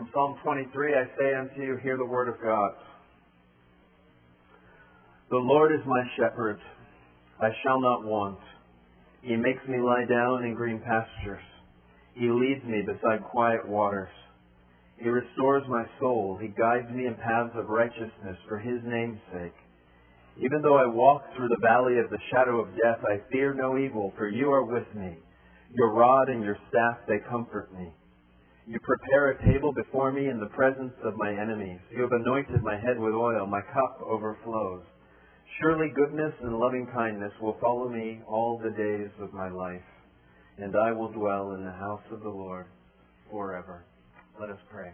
From Psalm 23, I say unto you, hear the word of God. The Lord is my shepherd, I shall not want. He makes me lie down in green pastures. He leads me beside quiet waters. He restores my soul. He guides me in paths of righteousness for his name's sake. Even though I walk through the valley of the shadow of death, I fear no evil, for you are with me. Your rod and your staff, they comfort me. You prepare a table before me in the presence of my enemies. You have anointed my head with oil. My cup overflows. Surely goodness and loving kindness will follow me all the days of my life, and I will dwell in the house of the Lord forever. Let us pray.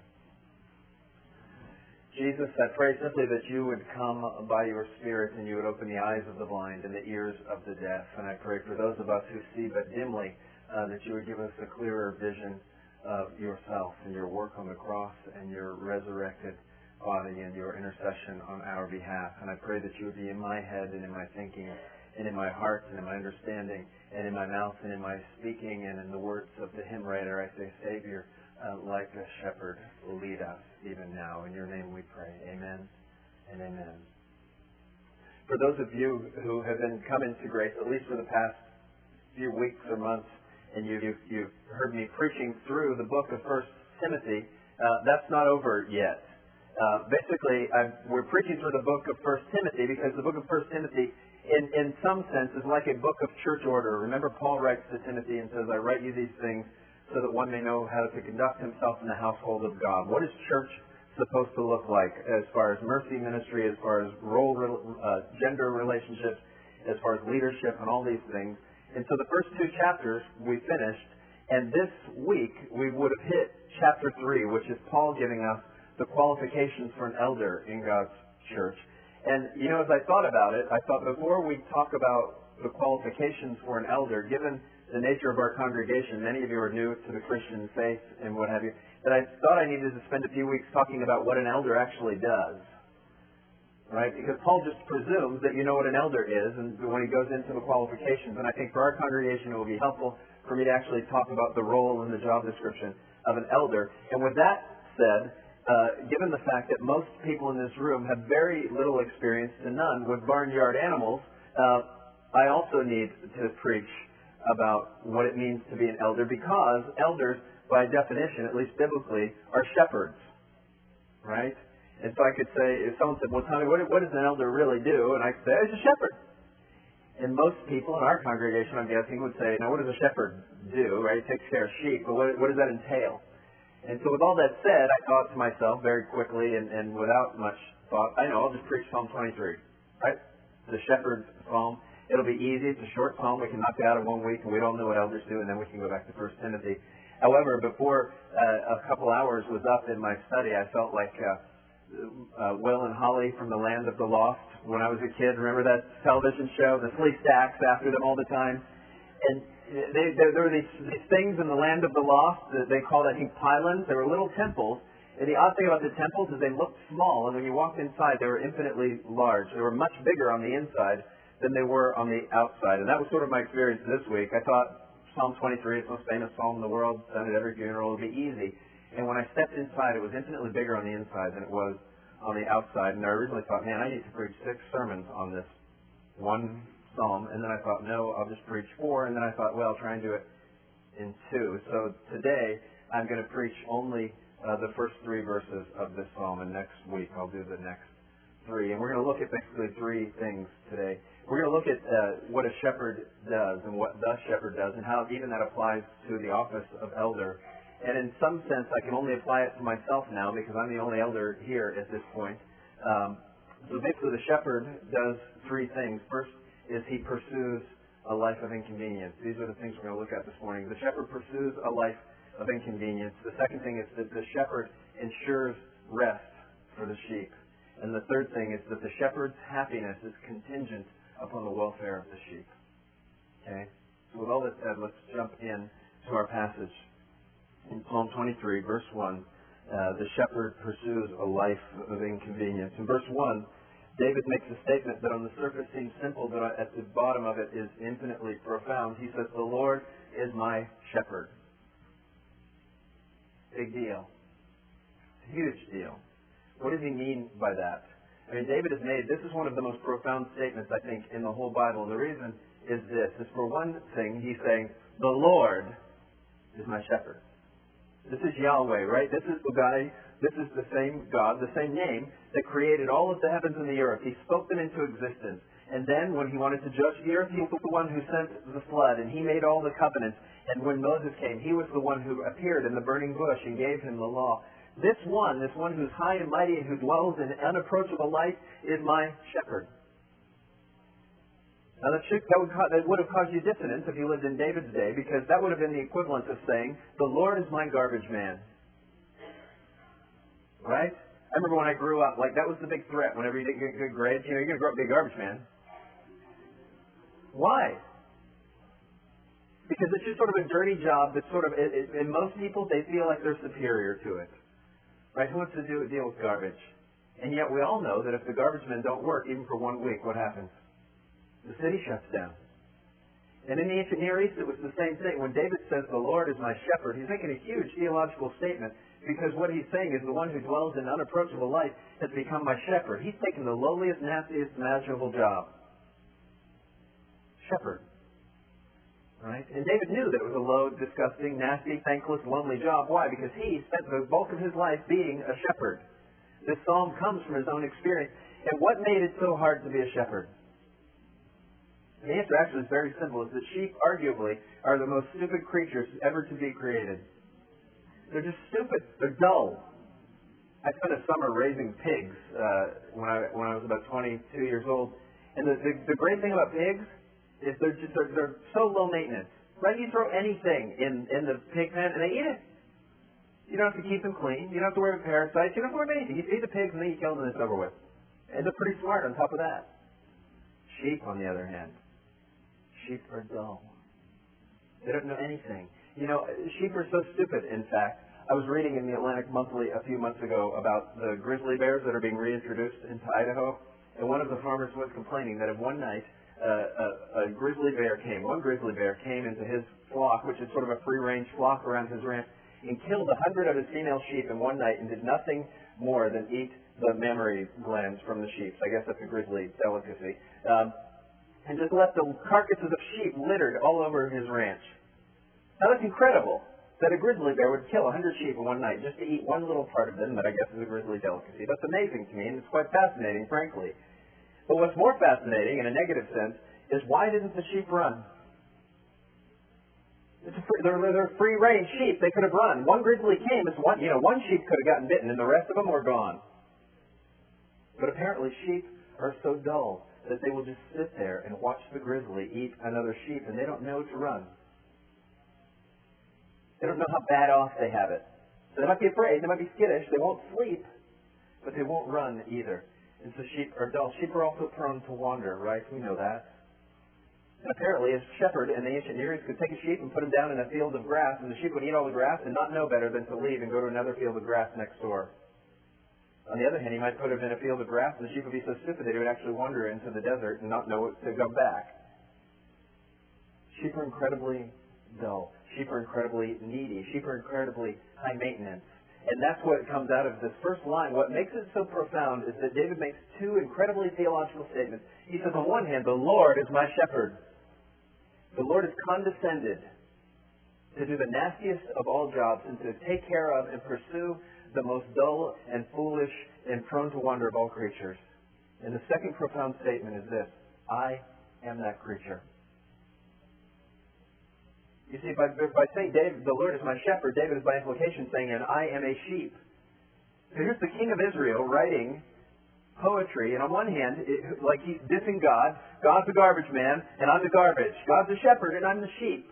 Jesus, I pray simply that you would come by your Spirit and you would open the eyes of the blind and the ears of the deaf. And I pray for those of us who see but dimly that you would give us a clearer vision of yourself and your work on the cross and your resurrected body and your intercession on our behalf. And I pray that you would be in my head and in my thinking and in my heart and in my understanding and in my mouth and in my speaking and in the words of the hymn writer. I say, Savior, like a shepherd, lead us even now. In your name we pray. Amen and amen. For those of you who have been coming to Grace, at least for the past few weeks or months, and you've heard me preaching through the book of 1 Timothy, that's not over yet. Basically, we're preaching through the book of 1 Timothy because the book of 1 Timothy, in some sense, is like a book of church order. Remember, Paul writes to Timothy and says, I write you these things so that one may know how to conduct himself in the household of God. What is church supposed to look like as far as mercy ministry, as far as gender relationships, as far as leadership and all these things? And so the first two chapters we finished, and this week we would have hit chapter 3, which is Paul giving us the qualifications for an elder in God's church. And, as I thought about it, I thought before we talk about the qualifications for an elder, given the nature of our congregation, many of you are new to the Christian faith and what have you, that I thought I needed to spend a few weeks talking about what an elder actually does. Right? Because Paul just presumes that you know what an elder is and when he goes into the qualifications. And I think for our congregation it will be helpful for me to actually talk about the role and the job description of an elder. And with that said, given the fact that most people in this room have very little experience to none with barnyard animals, I also need to preach about what it means to be an elder, because elders, by definition, at least biblically, are shepherds, right? And so I could say, if someone said, well, Tommy, what does an elder really do? And I could say, he's a shepherd. And most people in our congregation, I'm guessing, would say, now what does a shepherd do, right? He takes care of sheep, but what does that entail? And so with all that said, I thought to myself very quickly and without much thought, I know, I'll just preach Psalm 23, right? The shepherd's psalm. It'll be easy. It's a short psalm. We can knock it out in 1 week, and we all know what elders do, and then we can go back to 1 Timothy. However, before a couple hours was up in my study, I felt like Will and Holly from the Land of the Lost when I was a kid. Remember that television show? The flea stacks after them all the time. And there were these things in the Land of the Lost that they called, I think, pylons. They were little temples. And the odd thing about the temples is they looked small, and when you walked inside, they were infinitely large. They were much bigger on the inside than they were on the outside. And that was sort of my experience this week. I thought Psalm 23, it's the most famous psalm in the world, done at every funeral, it would be easy. And when I stepped inside, it was infinitely bigger on the inside than it was on the outside. And I originally thought, man, I need to preach 6 sermons on this one psalm. And then I thought, no, I'll just preach 4. And then I thought, well, I'll try and do it in 2. So today, I'm going to preach only the first 3 verses of this psalm. And next week, I'll do the next 3. And we're going to look at basically 3 things today. We're going to look at what a shepherd does and what the shepherd does and how even that applies to the office of elder. And in some sense, I can only apply it to myself now because I'm the only elder here at this point. So basically, the shepherd does 3 things. First is he pursues a life of inconvenience. These are the things we're going to look at this morning. The shepherd pursues a life of inconvenience. The second thing is that the shepherd ensures rest for the sheep. And the third thing is that the shepherd's happiness is contingent upon the welfare of the sheep. Okay? So with all that said, let's jump in to our passage. In Psalm 23, verse 1, the shepherd pursues a life of inconvenience. In verse 1, David makes a statement that on the surface seems simple, but at the bottom of it is infinitely profound. He says, the Lord is my shepherd. Big deal. It's a huge deal. What does he mean by that? I mean, David has made, this is one of the most profound statements, I think, in the whole Bible. The reason is this, is for one thing, he's saying, the Lord is my shepherd. This is Yahweh, right? This is the guy, this is the same God, the same name that created all of the heavens and the earth. He spoke them into existence. And then when he wanted to judge the earth, he was the one who sent the flood, and he made all the covenants. And when Moses came, he was the one who appeared in the burning bush and gave him the law. This one who's high and mighty and who dwells in unapproachable light, is my shepherd. Now that would have caused you dissonance if you lived in David's day, because that would have been the equivalent of saying, the Lord is my garbage man. Right? I remember when I grew up, like that was the big threat. Whenever you didn't get good grades, you're going to grow up to be a garbage man. Why? Because it's just sort of a dirty job that sort of, and most people, they feel like they're superior to it. Right? Who wants to deal with garbage? And yet we all know that if the garbage men don't work, even for 1 week, what happens? The city shuts down. And in the ancient Near East, it was the same thing. When David says, the Lord is my shepherd, he's making a huge theological statement, because what he's saying is the one who dwells in unapproachable light has become my shepherd. He's taken the lowliest, nastiest imaginable job. Shepherd. Right? And David knew that it was a low, disgusting, nasty, thankless, lonely job. Why? Because he spent the bulk of his life being a shepherd. This psalm comes from his own experience. And what made it so hard to be a shepherd? The answer actually is very simple. It's that sheep, arguably, are the most stupid creatures ever to be created. They're just stupid. They're dull. I spent a summer raising pigs when I was about 22 years old. And the great thing about pigs is they're so low maintenance. Right? You throw anything in the pig pen and they eat it. You don't have to keep them clean. You don't have to worry about parasites. You don't have to worry about anything. You feed the pigs and then you kill them and it's over with. And they're pretty smart on top of that. Sheep, on the other hand. Sheep are dull. They don't know anything. You know, sheep are so stupid, in fact. I was reading in the Atlantic Monthly a few months ago about the grizzly bears that are being reintroduced into Idaho. And one of the farmers was complaining that one night one grizzly bear came into his flock, which is sort of a free-range flock around his ranch, and killed 100 of his female sheep in one night and did nothing more than eat the mammary glands from the sheep. I guess that's a grizzly delicacy. And just left the carcasses of sheep littered all over his ranch. Now that's incredible, that a grizzly bear would kill 100 sheep in one night just to eat one little part of them that I guess is a grizzly delicacy. That's amazing to me, and it's quite fascinating, frankly. But what's more fascinating, in a negative sense, is why didn't the sheep run? They're free-range sheep. They could have run. One grizzly came. One sheep could have gotten bitten, and the rest of them were gone. But apparently sheep are so dull that they will just sit there and watch the grizzly eat another sheep, and they don't know to run. They don't know how bad off they have it. So they might be afraid, they might be skittish, they won't sleep, but they won't run either. And so sheep are dull. Sheep are also prone to wander, right? We know that. And apparently a shepherd in the ancient Near East could take a sheep and put him down in a field of grass, and the sheep would eat all the grass and not know better than to leave and go to another field of grass next door. On the other hand, he might put him in a field of grass, and the sheep would be so stupid that he would actually wander into the desert and not know to go back. Sheep are incredibly dull. Sheep are incredibly needy. Sheep are incredibly high maintenance. And that's what comes out of this first line. What makes it so profound is that David makes two incredibly theological statements. He says, on one hand, the Lord is my shepherd. The Lord has condescended to do the nastiest of all jobs and to take care of and pursue the most dull and foolish and prone to wander of all creatures. And the second profound statement is this: I am that creature. You see, by saying David, the Lord is my shepherd, David is by implication saying, and I am a sheep. So here's the king of Israel writing poetry, and on one hand, like he's dissing God. God's the garbage man, and I'm the garbage. God's the shepherd, and I'm the sheep.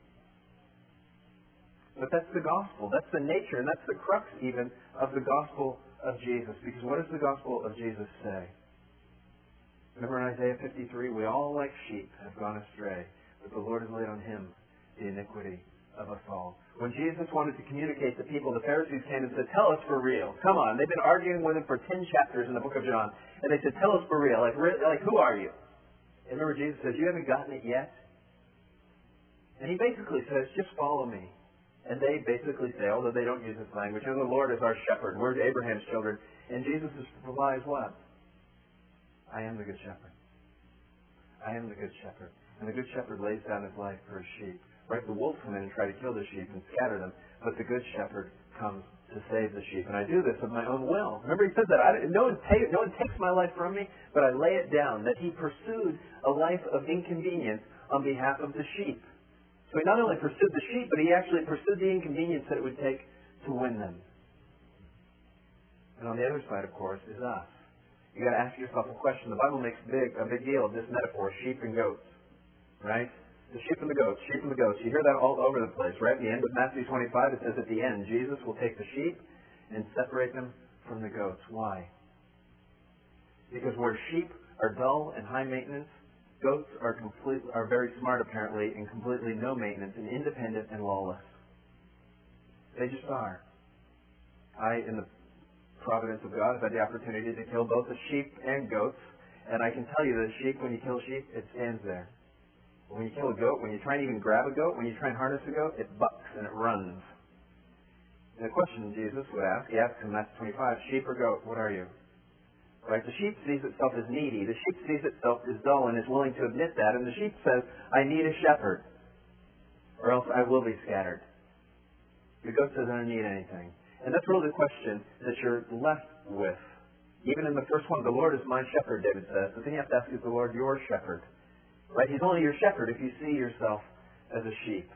But that's the gospel. That's the nature, and that's the crux even of the gospel of Jesus. Because what does the gospel of Jesus say? Remember in Isaiah 53, we all like sheep have gone astray, but the Lord has laid on him the iniquity of us all. When Jesus wanted to communicate to people, the Pharisees came and said, tell us for real. Come on. They've been arguing with him for 10 chapters in the book of John. And they said, tell us for real. Like who are you? And remember, Jesus says, you haven't gotten it yet? And he basically says, just follow me. And they basically say, although they don't use this language, the Lord is our shepherd. We're Abraham's children. And Jesus replies what? I am the good shepherd. I am the good shepherd. And the good shepherd lays down his life for his sheep. Right? The wolves come in and try to kill the sheep and scatter them. But the good shepherd comes to save the sheep. And I do this of my own will. Remember he said that. No one takes my life from me, but I lay it down. That he pursued a life of inconvenience on behalf of the sheep. So he not only pursued the sheep, but he actually pursued the inconvenience that it would take to win them. And on the other side, of course, is us. You've got to ask yourself a question. The Bible makes a big deal of this metaphor, sheep and goats. Right? The sheep and the goats, sheep and the goats. You hear that all over the place, right? At the end of Matthew 25, it says at the end, Jesus will take the sheep and separate them from the goats. Why? Because where sheep are dull and high maintenance, goats are very smart apparently and completely no maintenance and independent and lawless. They just are. I, in the providence of God, have had the opportunity to kill both the sheep and goats, and I can tell you that a sheep, when you kill a sheep, it stands there. When you kill a goat, when you try and even grab a goat, when you try and harness a goat, it bucks and it runs. And the question Jesus would ask, he asks in Matthew 25, sheep or goat, what are you? Right? The sheep sees itself as needy. The sheep sees itself as dull and is willing to admit that. And the sheep says, I need a shepherd, or else I will be scattered. The goat says, I don't need anything. And that's really the question that you're left with. Even in the first one, the Lord is my shepherd, David says. But then you have to ask, is the Lord your shepherd? Right? He's only your shepherd if you see yourself as a sheep.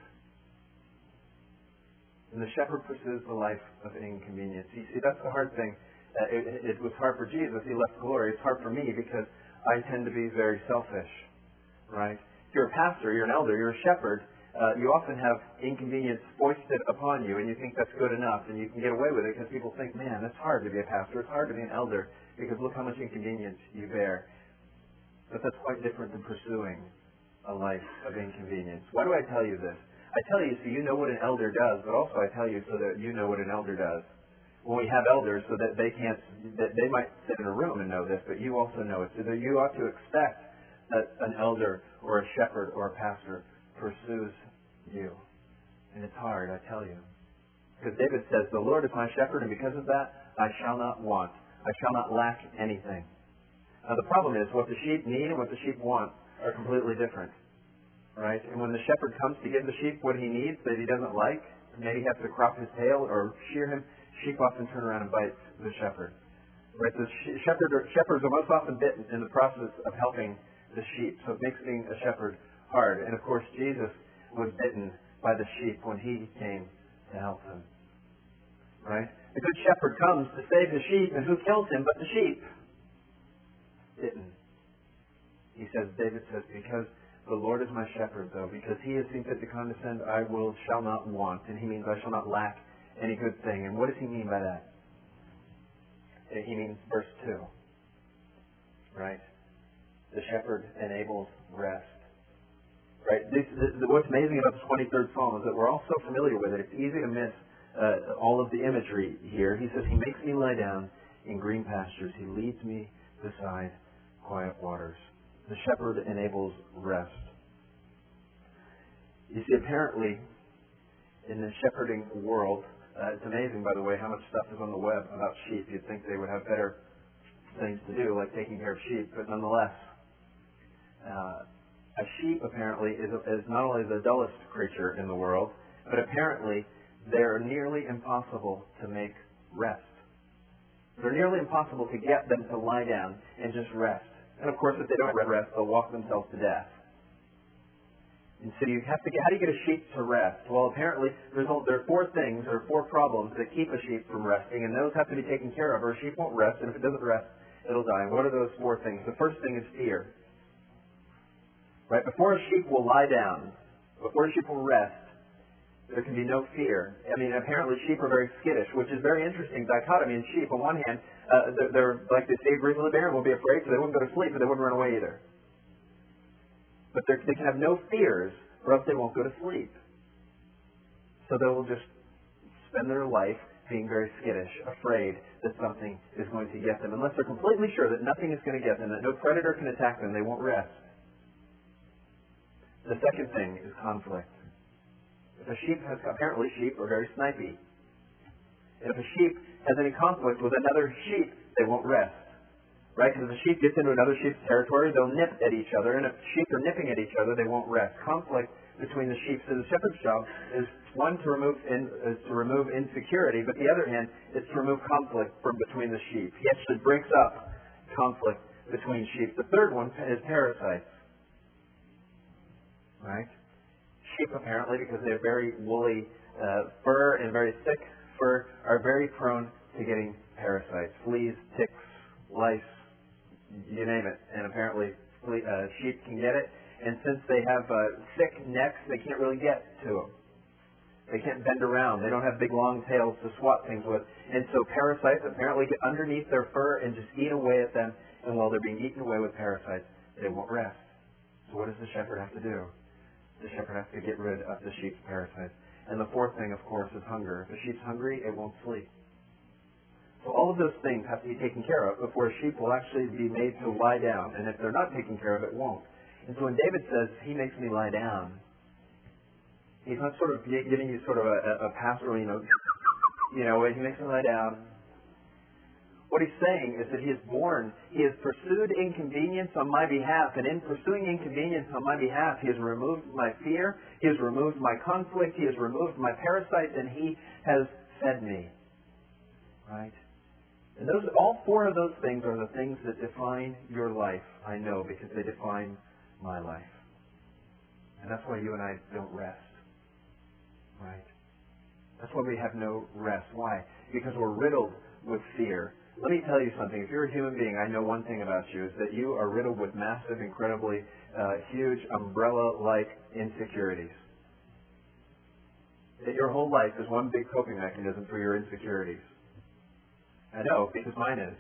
And the shepherd pursues the life of inconvenience. You see, that's the hard thing. It was hard for Jesus. He left glory. It's hard for me because I tend to be very selfish. Right? If you're a pastor, you're an elder, you're a shepherd, you often have inconvenience foisted upon you, and you think that's good enough, and you can get away with it because people think, man, it's hard to be a pastor. It's hard to be an elder because look how much inconvenience you bear. But that's quite different than pursuing a life of inconvenience. Why do I tell you this? I tell you so you know what an elder does, but also I tell you so that you know what an elder does. When we have elders, so that they might sit in a room and know this, but you also know it. So that you ought to expect that an elder or a shepherd or a pastor pursues you. And it's hard, I tell you. Because David says, the Lord is my shepherd, and because of that, I shall not want. I shall not lack anything. Now the problem is, what the sheep need and what the sheep want are completely different. Right? And when the shepherd comes to give the sheep what he needs that he doesn't like, maybe he has to crop his tail or shear him, sheep often turn around and bite the shepherd. Right? The shepherds are most often bitten in the process of helping the sheep. So it makes being a shepherd hard. And of course, Jesus was bitten by the sheep when he came to help him. Right? The good shepherd comes to save the sheep, and who kills him but the sheep? Didn't. He says, David says, because the Lord is my shepherd, though, because he has seen fit to condescend, I shall not want. And he means I shall not lack any good thing. And what does he mean by that? He means verse 2. Right? The shepherd enables rest. Right? What's amazing about the 23rd Psalm is that we're all so familiar with it. It's easy to miss all of the imagery here. He says, he makes me lie down in green pastures. He leads me beside quiet waters. The shepherd enables rest. You see, apparently, in the shepherding world, it's amazing, by the way, how much stuff is on the web about sheep. You'd think they would have better things to do, like taking care of sheep, but nonetheless, a sheep apparently is not only the dullest creature in the world, but apparently they're nearly impossible to make rest. They're nearly impossible to get them to lie down and just rest. And of course, if they don't rest, they'll walk themselves to death. And so you have to how do you get a sheep to rest? Well, apparently there are four things or four problems that keep a sheep from resting, and those have to be taken care of, or a sheep won't rest, and if it doesn't rest, it'll die. And what are those four things? The first thing is fear. Right? Before a sheep will lie down, before a sheep will rest, there can be no fear. I mean, apparently sheep are very skittish, which is very interesting dichotomy in sheep. On one hand, they're like they say, grizzly bear and will be afraid, so they wouldn't go to sleep, but they wouldn't run away either. But they can have no fears, or else they won't go to sleep. So they will just spend their life being very skittish, afraid that something is going to get them. Unless they're completely sure that nothing is going to get them, that no predator can attack them, they won't rest. The second thing is conflict. Apparently sheep are very snipey. If a sheep has any conflict with another sheep, they won't rest. Right? Because if a sheep gets into another sheep's territory, they'll nip at each other. And if sheep are nipping at each other, they won't rest. Conflict between the sheep. So the shepherd's job is one, to remove insecurity, but the other hand is to remove conflict from between the sheep. He actually breaks up conflict between sheep. The third one is parasites. Right? Sheep, apparently, because they have very woolly fur and very thick fur, are very prone to getting parasites. Fleas, ticks, lice, you name it. And apparently sheep can get it. And since they have thick necks, they can't really get to them. They can't bend around. They don't have big long tails to swat things with. And so parasites apparently get underneath their fur and just eat away at them. And while they're being eaten away with parasites, they won't rest. So what does the shepherd have to do? The shepherd has to get rid of the sheep's parasites. And the fourth thing, of course, is hunger. If a sheep's hungry, it won't sleep. So all of those things have to be taken care of before a sheep will actually be made to lie down. And if they're not taken care of, it won't. And so when David says, he makes me lie down, he's not sort of giving you sort of a pastoral, he makes me lie down. What he's saying is that he has pursued inconvenience on my behalf, and in pursuing inconvenience on my behalf, he has removed my fear, he has removed my conflict, he has removed my parasites, and he has fed me. Right? And all four of those things are the things that define your life, I know, because they define my life. And that's why you and I don't rest. Right? That's why we have no rest. Why? Because we're riddled with fear. Let me tell you something. If you're a human being, I know one thing about you, is that you are riddled with massive, incredibly huge, umbrella-like insecurities. That your whole life is one big coping mechanism for your insecurities. I know, because mine is.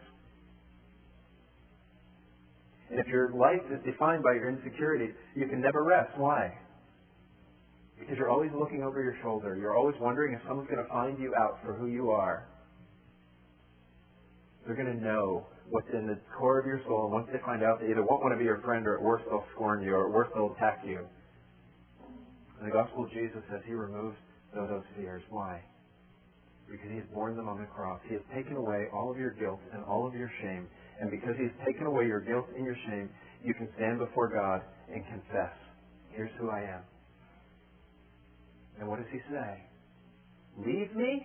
And if your life is defined by your insecurities, you can never rest. Why? Because you're always looking over your shoulder. You're always wondering if someone's going to find you out for who you are. They're going to know what's in the core of your soul, and once they find out, they either won't want to be your friend, or at worst they'll scorn you, or at worst they'll attack you. And the gospel of Jesus says he removes those fears. Why? Because he has borne them on the cross. He has taken away all of your guilt and all of your shame. And because he has taken away your guilt and your shame, you can stand before God and confess, here's who I am. And what does he say? Leave me?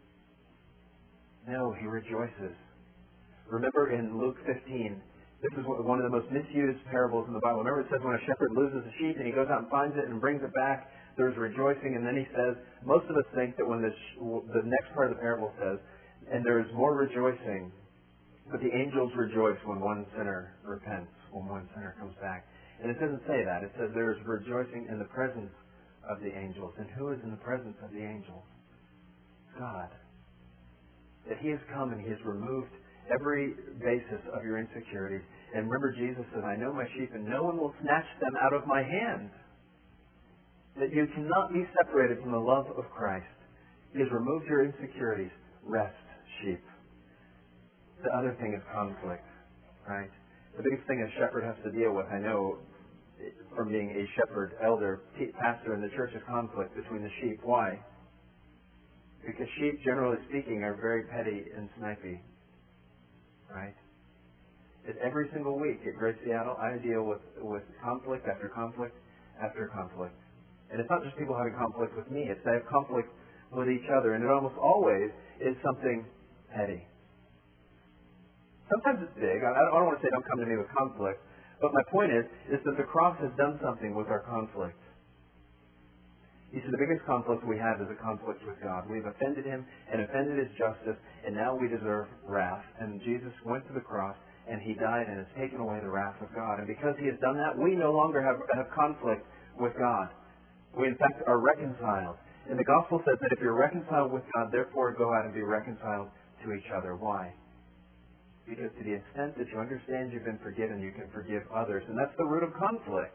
No, he rejoices. Remember in Luke 15, this is one of the most misused parables in the Bible. Remember it says when a shepherd loses a sheep and he goes out and finds it and brings it back, there's rejoicing. And then he says, most of us think that when the next part of the parable says, and there is more rejoicing, but the angels rejoice when one sinner repents, when one sinner comes back. And it doesn't say that. It says there is rejoicing in the presence of the angels. And who is in the presence of the angels? God. That he has come and he has removed every basis of your insecurities. And remember, Jesus said, I know my sheep and no one will snatch them out of my hand. That you cannot be separated from the love of Christ. He has removed your insecurities. Rest, sheep. The other thing is conflict, right? The biggest thing a shepherd has to deal with, I know, from being a shepherd, elder, pastor in the church, is conflict between the sheep. Why? Because sheep, generally speaking, are very petty and snipey. Right? Every single week at Great Seattle, I deal with conflict after conflict after conflict. And it's not just people having conflict with me. It's they have conflict with each other. And it almost always is something petty. Sometimes it's big. I don't want to say don't come to me with conflict. But my point is that the cross has done something with our conflict. You see, the biggest conflict we have is a conflict with God. We've offended him and offended his justice, and now we deserve wrath. And Jesus went to the cross, and he died and has taken away the wrath of God. And because he has done that, we no longer have conflict with God. We, in fact, are reconciled. And the gospel says that if you're reconciled with God, therefore go out and be reconciled to each other. Why? Because to the extent that you understand you've been forgiven, you can forgive others. And that's the root of conflict.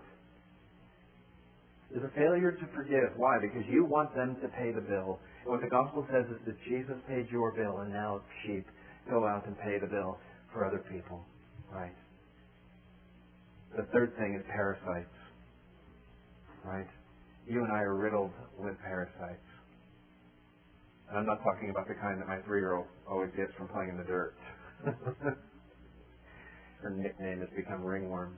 Is a failure to forgive. Why? Because you want them to pay the bill. And what the gospel says is that Jesus paid your bill, and now sheep go out and pay the bill for other people. Right? The third thing is parasites. Right? You and I are riddled with parasites. And I'm not talking about the kind that my 3-year-old always gets from playing in the dirt. Her nickname has become ringworm.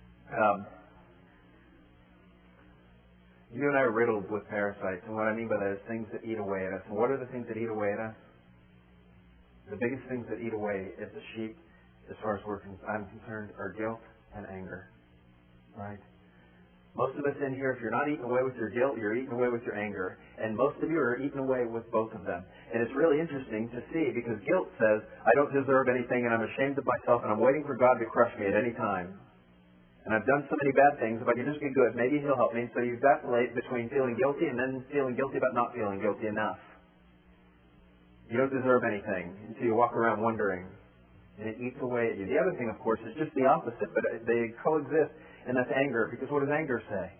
You and I are riddled with parasites, and what I mean by that is things that eat away at us. And what are the things that eat away at us? The biggest things that eat away at the sheep, as far as I'm concerned, are guilt and anger. Right? Most of us in here, if you're not eating away with your guilt, you're eating away with your anger. And most of you are eating away with both of them. And it's really interesting to see, because guilt says, I don't deserve anything and I'm ashamed of myself and I'm waiting for God to crush me at any time. And I've done so many bad things, if I can just be good, maybe He'll help me. So you vacillate between feeling guilty and then feeling guilty about not feeling guilty enough. You don't deserve anything, and so you walk around wondering. And it eats away at you. The other thing, of course, is just the opposite, but they coexist, and that's anger. Because what does anger say?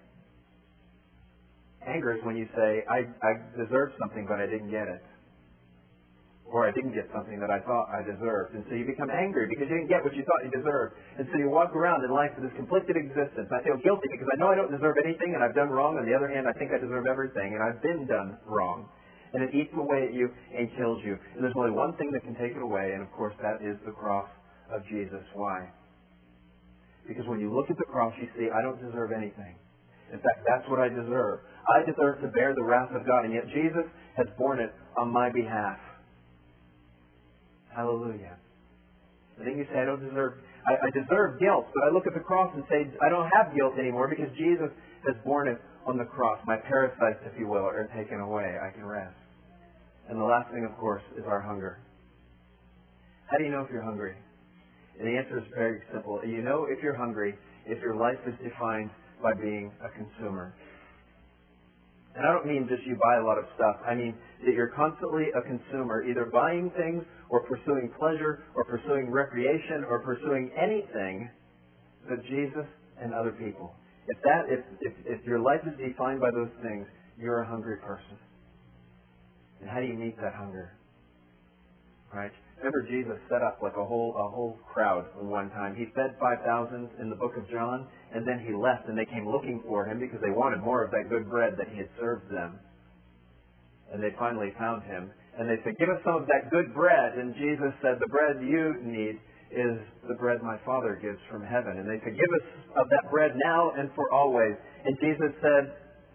Anger is when you say, I deserve something, but I didn't get it. Or I didn't get something that I thought I deserved. And so you become angry because you didn't get what you thought you deserved. And so you walk around in life with this conflicted existence. I feel guilty because I know I don't deserve anything and I've done wrong. On the other hand, I think I deserve everything and I've been done wrong. And it eats away at you and kills you. And there's only one thing that can take it away, and of course that is the cross of Jesus. Why? Because when you look at the cross, you see, I don't deserve anything. In fact, that's what I deserve. I deserve to bear the wrath of God, and yet Jesus has borne it on my behalf. Hallelujah. I think you say, I deserve guilt, but I look at the cross and say, I don't have guilt anymore because Jesus has borne it on the cross. My parasites, if you will, are taken away. I can rest. And the last thing, of course, is our hunger. How do you know if you're hungry? And the answer is very simple. You know if you're hungry if your life is defined by being a consumer. And I don't mean just you buy a lot of stuff. I mean that you're constantly a consumer, either buying things or pursuing pleasure or pursuing recreation or pursuing anything but Jesus and other people. If your life is defined by those things, you're a hungry person. And how do you meet that hunger? Right? Remember, Jesus set up like a whole crowd one time. He fed 5,000 in the book of John, and then He left, and they came looking for Him because they wanted more of that good bread that He had served them. And they finally found Him, and they said, give us some of that good bread. And Jesus said, the bread you need is the bread my Father gives from heaven. And they said, give us of that bread now and for always. And Jesus said,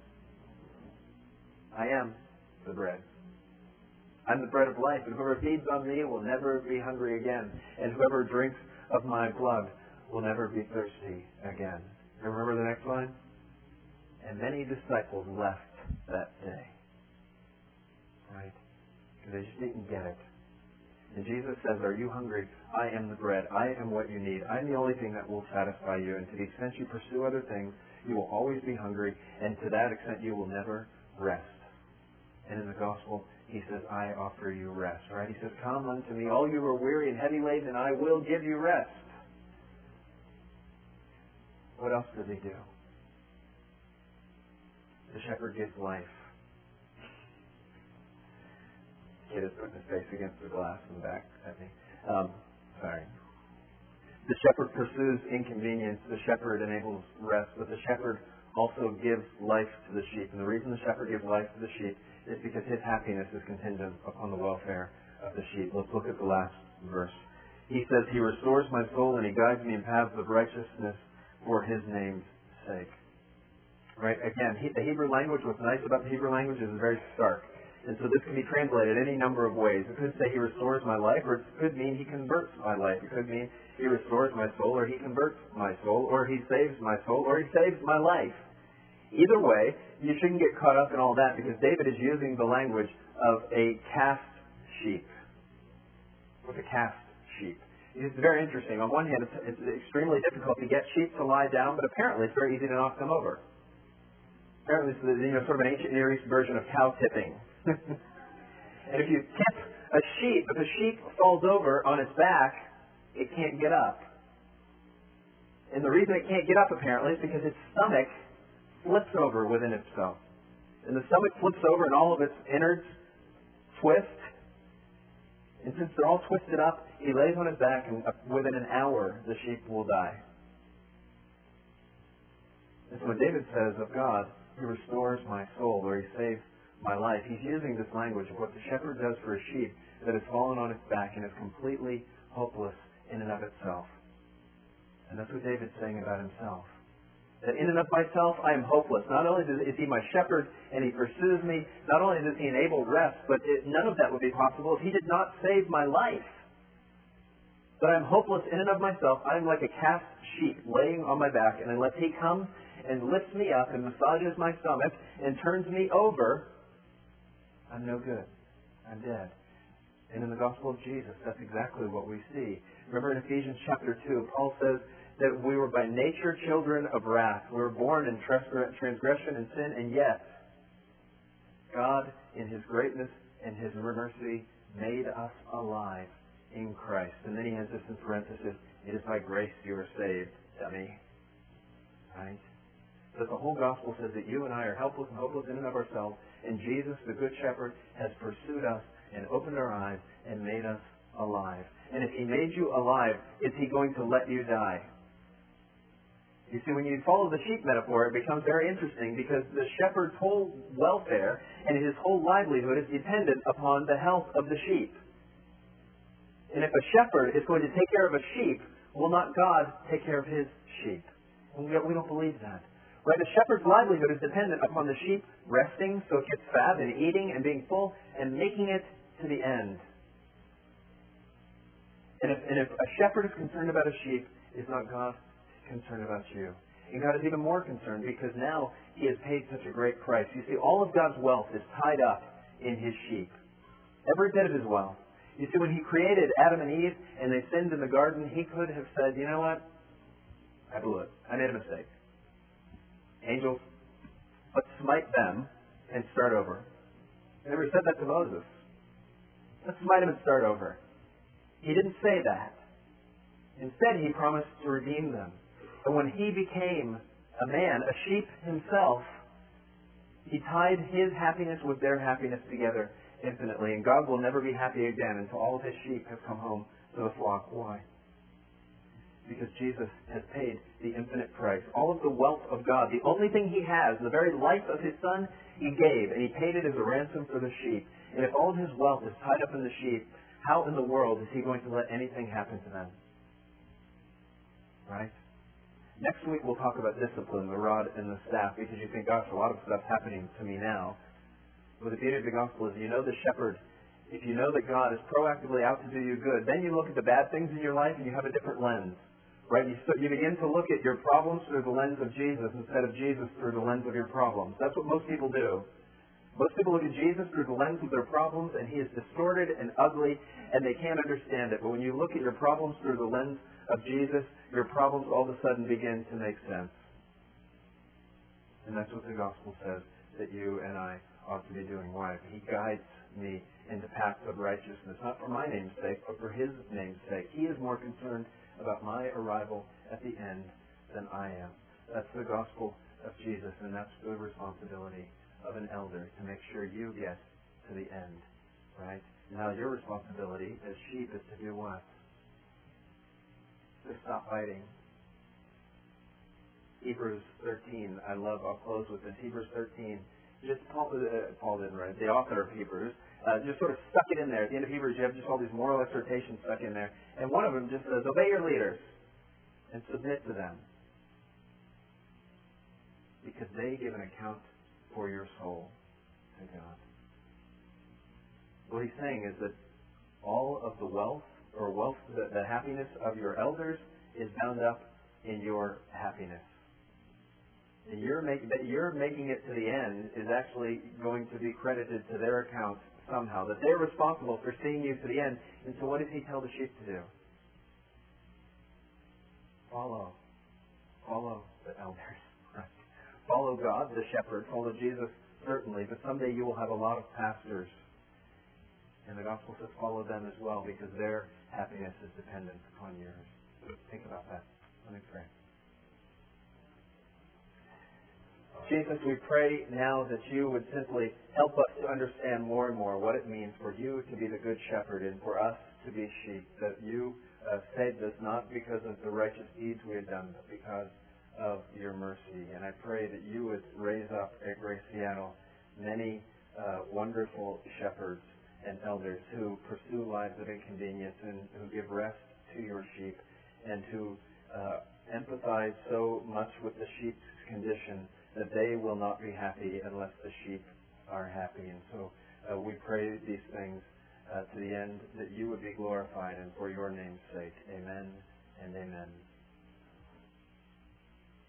I am the bread. I'm the bread of life, and whoever feeds on me will never be hungry again. And whoever drinks of my blood will never be thirsty again. And remember the next line? And many disciples left that day. Right? Because they just didn't get it. And Jesus says, are you hungry? I am the bread. I am what you need. I'm the only thing that will satisfy you. And to the extent you pursue other things, you will always be hungry. And to that extent, you will never rest. And in the gospel, He says, I offer you rest. Right? He says, come unto me, all you who are weary and heavy laden, and I will give you rest. What else does He do? The shepherd gives life. The kid is putting his face against the glass in the back at me. Sorry. The shepherd pursues inconvenience. The shepherd enables rest. But the shepherd also gives life to the sheep. And the reason the shepherd gives life to the sheep is because his happiness is contingent upon the welfare of the sheep. Let's look at the last verse. He says, He restores my soul and He guides me in paths of righteousness for His name's sake. Right? Again, the Hebrew language, what's nice about the Hebrew language is it's very stark. And so this can be translated any number of ways. It could say He restores my life, or it could mean He converts my life. It could mean He restores my soul, or He converts my soul, or He saves my soul, or He saves my life. Either way, you shouldn't get caught up in all that, because David is using the language of a cast sheep. What's a cast sheep? It's very interesting. On one hand, it's extremely difficult to get sheep to lie down, but apparently it's very easy to knock them over. Apparently it's sort of an ancient Near East version of cow tipping. And if you tip a sheep, if a sheep falls over on its back, it can't get up. And the reason it can't get up, apparently, is because its stomach flips over within itself. And the stomach flips over and all of its innards twist. And since they're all twisted up, he lays on his back, and within an hour, the sheep will die. And so when David says of God, He restores using this language of what the shepherd does for a sheep that has fallen on its back and is completely hopeless in and of itself. And that's what David's saying about himself. That in and of myself, I am hopeless. Not only is he my shepherd and he pursues me, not only does he enable rest, but none of that would be possible if he did not save my life. That I'm hopeless in and of myself. I'm like a cast sheep laying on my back, and unless he comes and lifts me up and massages my stomach and turns me over, I'm no good. I'm dead. And in the gospel of Jesus, that's exactly what we see. Remember in Ephesians chapter 2, Paul says that we were by nature children of wrath. We were born in transgression and sin, and yet God, in His greatness and His mercy, made us alive in Christ. And then he has this in parenthesis, it is by grace you are saved, dummy. Right? But the whole gospel says that you and I are helpless and hopeless in and of ourselves, and Jesus, the Good Shepherd, has pursued us and opened our eyes and made us alive. And if He made you alive, is He going to let you die? You see, when you follow the sheep metaphor, it becomes very interesting because the shepherd's whole welfare and his whole livelihood is dependent upon the health of the sheep. And if a shepherd is going to take care of a sheep, will not God take care of His sheep? And we don't believe that. Right? A shepherd's livelihood is dependent upon the sheep resting so it gets fat and eating and being full and making it to the end. And if a shepherd is concerned about a sheep, is not God concerned about you? And God is even more concerned because now He has paid such a great price. You see, all of God's wealth is tied up in His sheep. Every bit of His wealth. You see, when He created Adam and Eve and they sinned in the garden, He could have said, you know what? I blew it. I made a mistake. Angels, let's smite them and start over. He never said that to Moses. Let's smite him and start over. He didn't say that. Instead, He promised to redeem them. And when He became a man, a sheep Himself, He tied His happiness with their happiness together infinitely. And God will never be happy again until all of His sheep have come home to the flock. Why? Because Jesus has paid the infinite price. All of the wealth of God, the only thing He has, the very life of His Son, He gave, and He paid it as a ransom for the sheep. And if all of His wealth is tied up in the sheep, how in the world is He going to let anything happen to them? Right? Next week we'll talk about discipline, the rod and the staff, because you think, gosh, a lot of stuff's happening to me now. Well, the beauty of the gospel is you know the shepherd. If you know that God is proactively out to do you good, then you look at the bad things in your life and you have a different lens. Right? You begin to look at your problems through the lens of Jesus instead of Jesus through the lens of your problems. That's what most people do. Most people look at Jesus through the lens of their problems, and He is distorted and ugly, and they can't understand it. But when you look at your problems through the lens of Jesus, your problems all of a sudden begin to make sense. And that's what the gospel says that you and I ought to be doing. Why? He guides me into paths of righteousness, not for my name's sake, but for His name's sake. He is more concerned about my arrival at the end than I am. That's the gospel of Jesus, and that's the responsibility of an elder, to make sure you get to the end. Right? Now your responsibility as sheep is to do what? To stop fighting. Hebrews 13, I'll close with this. Hebrews 13, just Paul didn't write it, the author of Hebrews, just sort of stuck it in there. At the end of Hebrews, you have just all these moral exhortations stuck in there. And one of them just says, obey your leaders and submit to them, because they give an account for your soul to God. What he's saying is that all of the the happiness of your elders is bound up in your happiness. And that you're making it to the end is actually going to be credited to their account somehow. That they're responsible for seeing you to the end. And so what does He tell the sheep to do? Follow the elders. Follow God, the shepherd. Follow Jesus, certainly. But someday you will have a lot of pastors. And the gospel says follow them as well, because their happiness is dependent upon yours. Think about that. Let me pray. Jesus, we pray now that You would simply help us to understand more and more what it means for You to be the good shepherd and for us to be sheep. That You saved us not because of the righteous deeds we had done, but because of Your mercy. And I pray that You would raise up at Grace Seattle many wonderful shepherds and elders who pursue lives of inconvenience and who give rest to your sheep and who empathize so much with the sheep's condition that they will not be happy unless the sheep are happy. And so we pray these things to the end that you would be glorified and for your name's sake. Amen and amen.